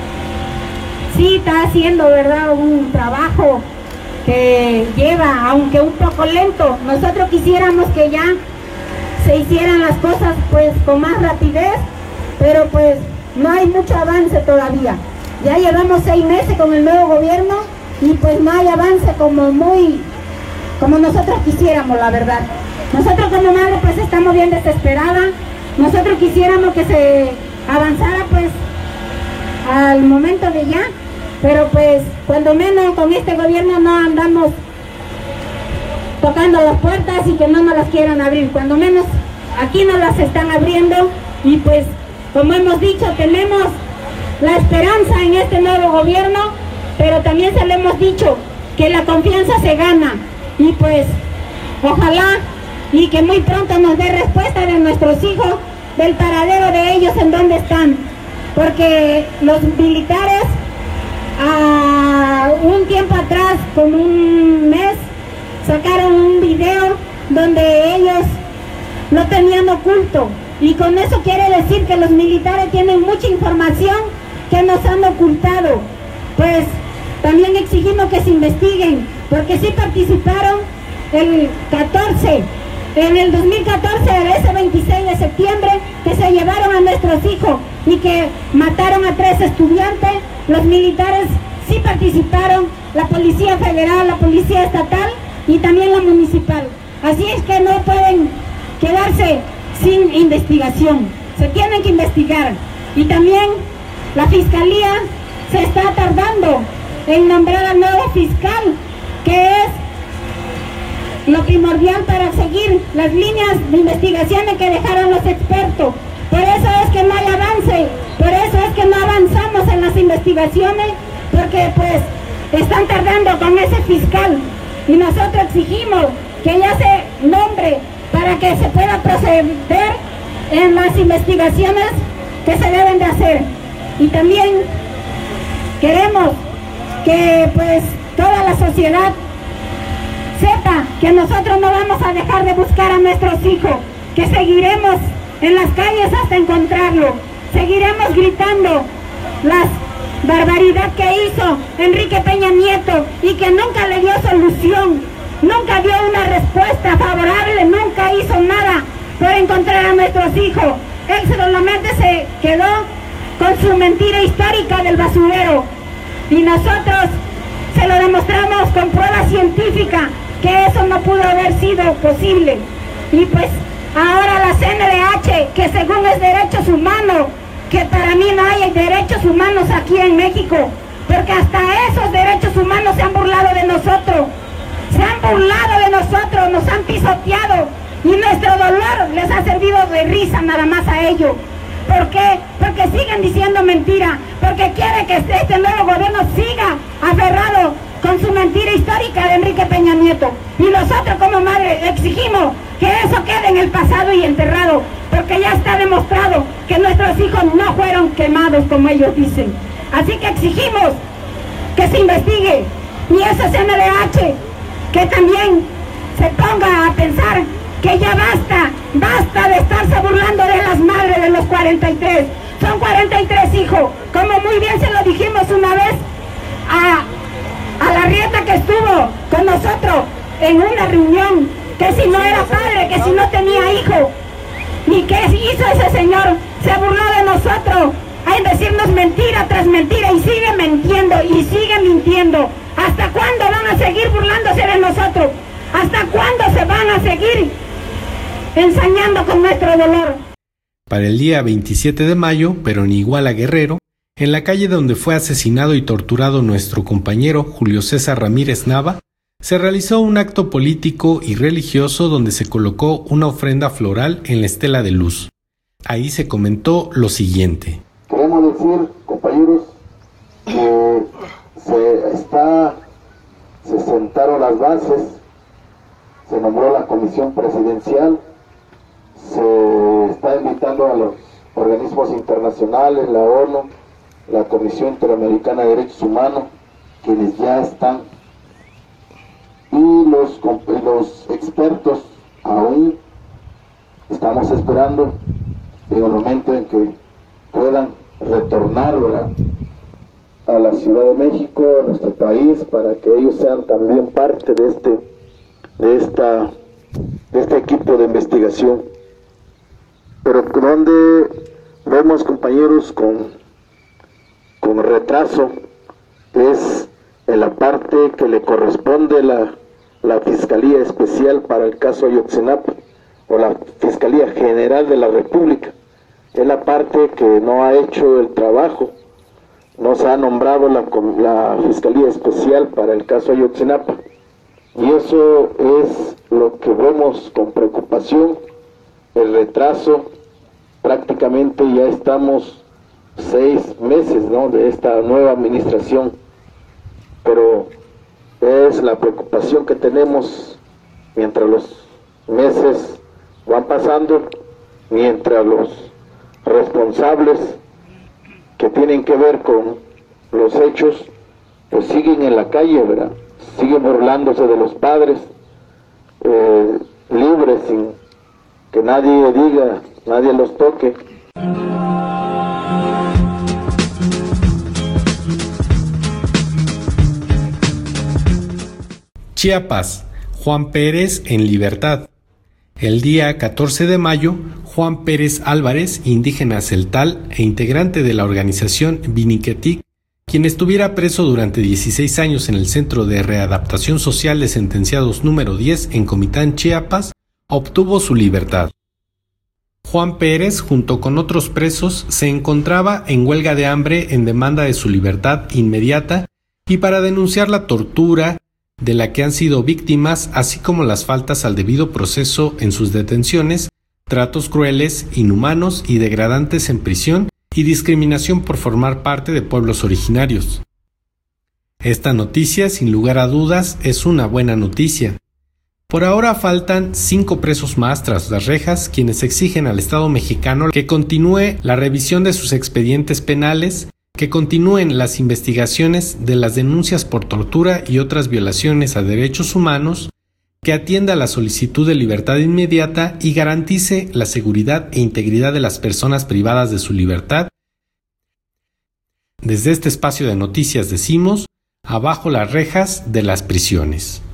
sí está haciendo, ¿verdad?, un trabajo que lleva, aunque un poco lento. Nosotros quisiéramos que ya se hicieran las cosas pues con más rapidez, pero pues no hay mucho avance todavía. Ya llevamos 6 meses con el nuevo gobierno y pues no hay avance como nosotros quisiéramos, la verdad. Nosotros como madre pues estamos bien desesperadas. Nosotros quisiéramos que se avanzara pues al momento de ya, pero pues cuando menos con este gobierno no andamos tocando las puertas y que no nos las quieran abrir. Cuando menos aquí nos las están abriendo y pues como hemos dicho, tenemos la esperanza en este nuevo gobierno, pero también se le hemos dicho que la confianza se gana y pues ojalá y que muy pronto nos dé respuesta de nuestros hijos, del paradero de ellos en dónde están, porque los militares un tiempo atrás, como un mes, sacaron un video donde ellos lo tenían oculto. Y con eso quiere decir que los militares tienen mucha información que nos han ocultado. Pues también exigimos que se investiguen, porque sí participaron el 14, en el 2014, ese 26 de septiembre, que se llevaron a nuestros hijos y que mataron a 3 estudiantes. Los militares sí participaron, la Policía Federal, la Policía Estatal y también la Municipal. Así es que no pueden quedarse sin investigación, se tienen que investigar. Y también la Fiscalía se está tardando en nombrar al nuevo fiscal, que es lo primordial para seguir las líneas de investigaciones que dejaron los expertos. Por eso es que no hay avance, por eso es que no avanzamos en las investigaciones, porque pues están tardando con ese fiscal. Y nosotros exigimos que ya se nombre para que se pueda proceder en las investigaciones que se deben de hacer. Y también queremos que pues toda la sociedad sepa que nosotros no vamos a dejar de buscar a nuestros hijos, que seguiremos en las calles hasta encontrarlo, seguiremos gritando las barbaridades que hizo Enrique Peña Nieto y que nunca le dio solución, nunca dio una respuesta favorable, nunca hizo nada por encontrar a nuestros hijos. Él solamente se quedó con su mentira histórica del basurero, y nosotros se lo demostramos con prueba científica que eso no pudo haber sido posible. Y pues ahora la CNDH, que según es derechos humanos, que para mí no hay derechos humanos aquí en México, porque hasta esos derechos humanos se han burlado de nosotros, nos han pisoteado, y nuestro dolor les ha servido de risa nada más a ellos. ¿Por qué? Porque siguen diciendo mentira, porque quiere que este nuevo gobierno siga aferrado con su mentira histórica de Enrique Peña Nieto. Y nosotros como madre exigimos que eso quede en el pasado y enterrado, porque ya está demostrado que nuestros hijos no fueron quemados como ellos dicen. Así que exigimos que se investigue, y ese CNDH que también se ponga a pensar que ya basta de estarse burlando de las madres de los 43. Son 43 hijos, como muy bien se lo dijimos una vez a la Rieta, que estuvo con nosotros en una reunión, que si no era padre, que si no tenía hijo. ¿Y qué hizo ese señor? Se burló de nosotros, a decirnos mentira tras mentira, y sigue mintiendo y sigue mintiendo. ¿Hasta cuándo van a seguir burlándose de nosotros? ¿Hasta cuándo se van a seguir ensañando con nuestro dolor? Para el día 27 de mayo, pero en Iguala Guerrero, en la calle donde fue asesinado y torturado nuestro compañero Julio César Ramírez Nava, se realizó un acto político y religioso donde se colocó una ofrenda floral en la estela de luz. Ahí se comentó lo siguiente. Queremos decir, compañeros, que se sentaron las bases, se nombró la comisión presidencial, se está invitando a los organismos internacionales, la ONU, la Comisión Interamericana de Derechos Humanos, quienes ya están, y los expertos aún estamos esperando en el momento en que puedan retornar a la Ciudad de México, a nuestro país, para que ellos sean también parte de este equipo de investigación. Pero donde vemos, compañeros, con retraso es en la parte que le corresponde la Fiscalía Especial para el caso Ayotzinapa, o la Fiscalía General de la República. Es la parte que no ha hecho el trabajo, no se ha nombrado la Fiscalía Especial para el caso Ayotzinapa, y eso es lo que vemos con preocupación, el retraso. Prácticamente ya estamos 6 meses, ¿no?, de esta nueva administración, pero es la preocupación que tenemos mientras los meses van pasando, mientras los responsables que tienen que ver con los hechos pues siguen en la calle, ¿verdad? Siguen burlándose de los padres, libres libres sin que nadie diga, nadie los toque. Chiapas, Juan Pérez en libertad. El día 14 de mayo, Juan Pérez Álvarez, indígena celtal e integrante de la organización Viniquetic, quien estuviera preso durante 16 años en el Centro de Readaptación Social de Sentenciados número 10 en Comitán, Chiapas, obtuvo su libertad. Juan Pérez, junto con otros presos, se encontraba en huelga de hambre en demanda de su libertad inmediata y para denunciar la tortura de la que han sido víctimas, así como las faltas al debido proceso en sus detenciones, tratos crueles, inhumanos y degradantes en prisión y discriminación por formar parte de pueblos originarios. Esta noticia, sin lugar a dudas, es una buena noticia. Por ahora faltan 5 presos más tras las rejas, quienes exigen al Estado mexicano que continúe la revisión de sus expedientes penales, que continúen las investigaciones de las denuncias por tortura y otras violaciones a derechos humanos, que atienda la solicitud de libertad inmediata y garantice la seguridad e integridad de las personas privadas de su libertad. Desde este espacio de noticias decimos, abajo las rejas de las prisiones.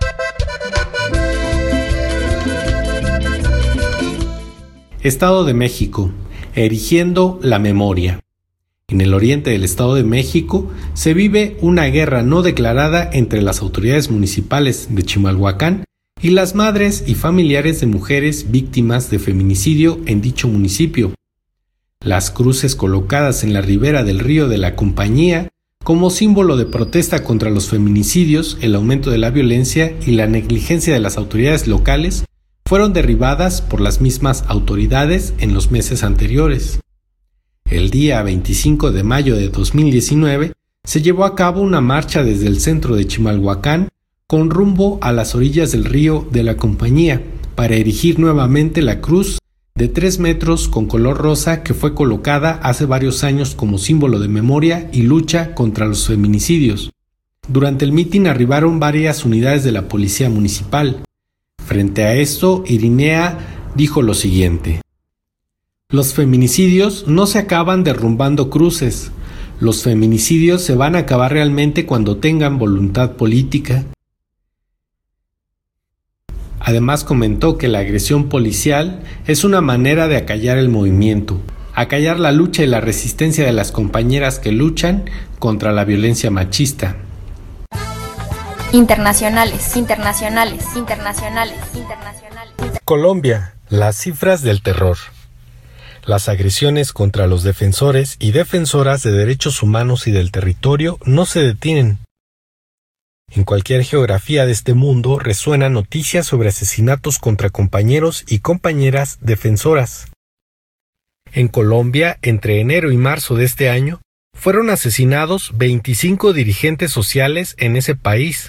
Estado de México, erigiendo la memoria. En el oriente del Estado de México se vive una guerra no declarada entre las autoridades municipales de Chimalhuacán y las madres y familiares de mujeres víctimas de feminicidio en dicho municipio. Las cruces colocadas en la ribera del río de la Compañía, como símbolo de protesta contra los feminicidios, el aumento de la violencia y la negligencia de las autoridades locales, fueron derribadas por las mismas autoridades en los meses anteriores. El día 25 de mayo de 2019 se llevó a cabo una marcha desde el centro de Chimalhuacán con rumbo a las orillas del río de la Compañía para erigir nuevamente la cruz de 3 metros con color rosa que fue colocada hace varios años como símbolo de memoria y lucha contra los feminicidios. Durante el mitin arribaron varias unidades de la policía municipal. Frente a esto, Irinea dijo lo siguiente: los feminicidios no se acaban derrumbando cruces. Los feminicidios se van a acabar realmente cuando tengan voluntad política. Además comentó que la agresión policial es una manera de acallar el movimiento, acallar la lucha y la resistencia de las compañeras que luchan contra la violencia machista. Internacionales. Colombia, las cifras del terror. Las agresiones contra los defensores y defensoras de derechos humanos y del territorio no se detienen. En cualquier geografía de este mundo resuenan noticias sobre asesinatos contra compañeros y compañeras defensoras. En Colombia, entre enero y marzo de este año, fueron asesinados 25 dirigentes sociales en ese país.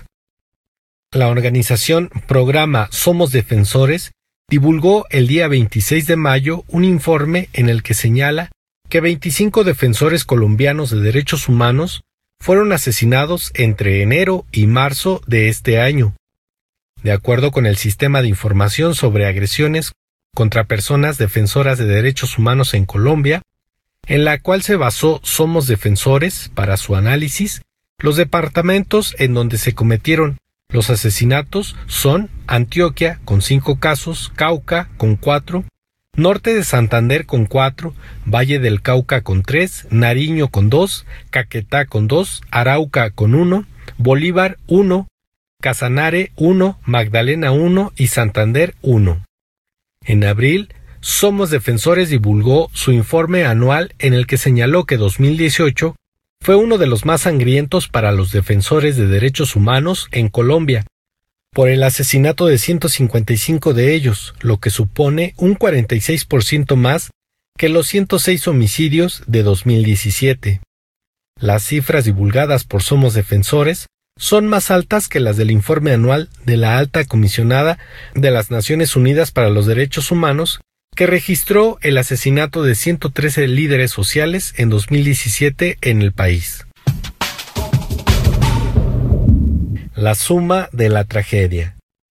La organización Programa Somos Defensores divulgó el día 26 de mayo un informe en el que señala que 25 defensores colombianos de derechos humanos fueron asesinados entre enero y marzo de este año. De acuerdo con el Sistema de Información sobre Agresiones contra Personas Defensoras de Derechos Humanos en Colombia, en la cual se basó Somos Defensores para su análisis, los departamentos en donde se cometieron los asesinatos son Antioquia con 5 casos, Cauca con 4, Norte de Santander con 4, Valle del Cauca con 3, Nariño con 2, Caquetá con 2, Arauca con 1, Bolívar 1, Casanare 1, Magdalena 1 y Santander 1. En abril, Somos Defensores divulgó su informe anual en el que señaló que 2018 fue uno de los más sangrientos para los defensores de derechos humanos en Colombia, por el asesinato de 155 de ellos, lo que supone un 46% más que los 106 homicidios de 2017. Las cifras divulgadas por Somos Defensores son más altas que las del informe anual de la Alta Comisionada de las Naciones Unidas para los Derechos Humanos, que registró el asesinato de 113 líderes sociales en 2017 en el país. La suma de la tragedia.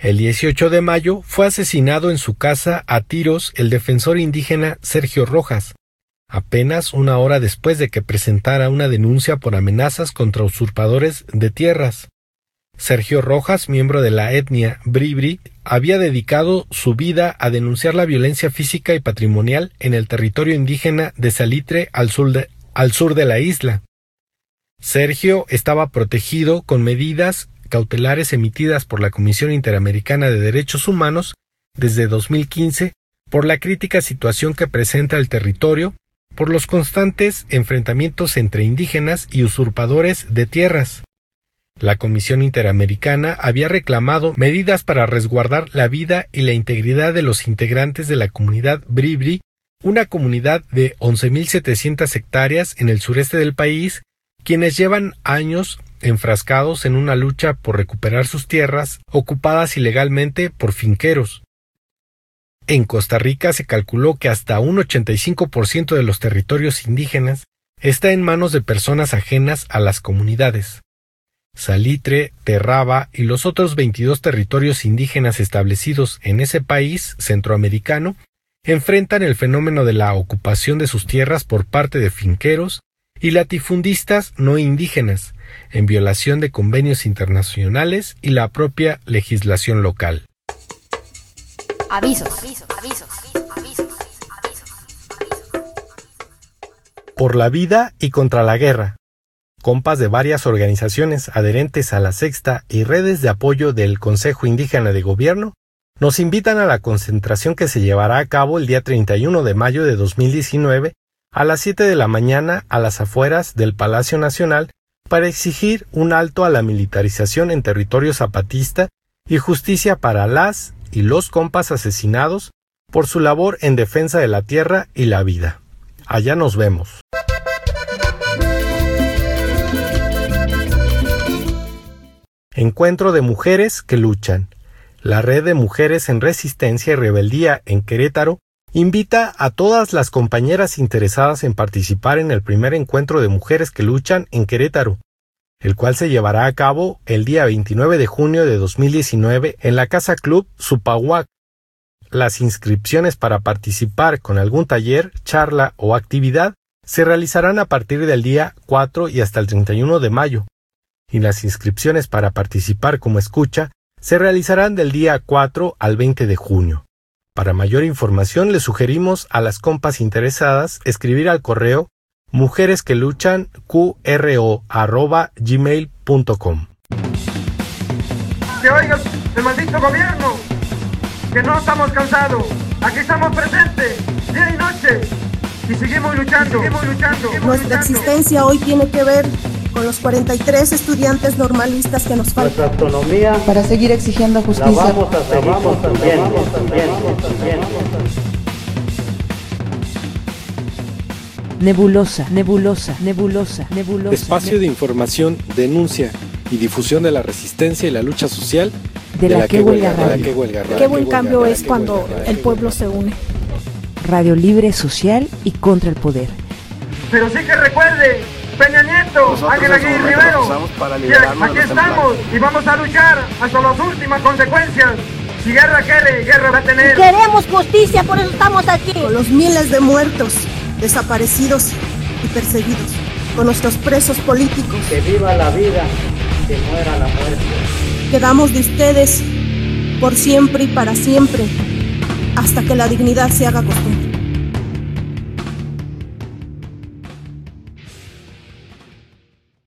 El 18 de mayo fue asesinado en su casa a tiros el defensor indígena Sergio Rojas, apenas una hora después de que presentara una denuncia por amenazas contra usurpadores de tierras. Sergio Rojas, miembro de la etnia Bribri, había dedicado su vida a denunciar la violencia física y patrimonial en el territorio indígena de Salitre al sur de la isla. Sergio estaba protegido con medidas cautelares emitidas por la Comisión Interamericana de Derechos Humanos desde 2015 por la crítica situación que presenta el territorio, por los constantes enfrentamientos entre indígenas y usurpadores de tierras. La Comisión Interamericana había reclamado medidas para resguardar la vida y la integridad de los integrantes de la comunidad Bribri, una comunidad de 11.700 hectáreas en el sureste del país, quienes llevan años enfrascados en una lucha por recuperar sus tierras ocupadas ilegalmente por finqueros. En Costa Rica se calculó que hasta un 85% de los territorios indígenas está en manos de personas ajenas a las comunidades. Salitre, Terraba y los otros 22 territorios indígenas establecidos en ese país centroamericano enfrentan el fenómeno de la ocupación de sus tierras por parte de finqueros y latifundistas no indígenas, en violación de convenios internacionales y la propia legislación local. Avisos. Por la vida y contra la guerra. Compas de varias organizaciones adherentes a la Sexta y redes de apoyo del Consejo Indígena de Gobierno nos invitan a la concentración que se llevará a cabo el día 31 de mayo de 2019 a las 7 de la mañana a las afueras del Palacio Nacional para exigir un alto a la militarización en territorio zapatista y justicia para las y los compas asesinados por su labor en defensa de la tierra y la vida. Allá nos vemos. Encuentro de mujeres que luchan. La Red de Mujeres en Resistencia y Rebeldía en Querétaro invita a todas las compañeras interesadas en participar en el primer encuentro de mujeres que luchan en Querétaro, el cual se llevará a cabo el día 29 de junio de 2019 en la Casa Club Zupahuac. Las inscripciones para participar con algún taller, charla o actividad se realizarán a partir del día 4 y hasta el 31 de mayo, y las inscripciones para participar como escucha se realizarán del día 4 al 20 de junio. Para mayor información les sugerimos a las compas interesadas escribir al correo mujeresqueluchan@gmail.com. Que oiga el maldito gobierno, que no estamos cansados, aquí estamos presentes, día y noche, y seguimos luchando. Nuestra existencia hoy tiene que ver con los 43 estudiantes normalistas que nos faltan. Nuestra autonomía para seguir exigiendo justicia. La vamos a seguir construyendo. Nebulosa. Espacio de información, denuncia y difusión de la resistencia y la lucha social de la que huelga radio. Qué buen cambio es cuando el pueblo se une. Radio libre, social y contra el poder. Pero sí que recuerde, Peña Nieto, Ángel Aguirre Rivero, aquí estamos y vamos a luchar hasta las últimas consecuencias. Si guerra quiere, guerra va a tener. Queremos justicia, por eso estamos aquí. Con los miles de muertos, desaparecidos y perseguidos, con nuestros presos políticos. Que viva la vida, que muera la muerte. Quedamos de ustedes por siempre y para siempre, hasta que la dignidad se haga costumbre.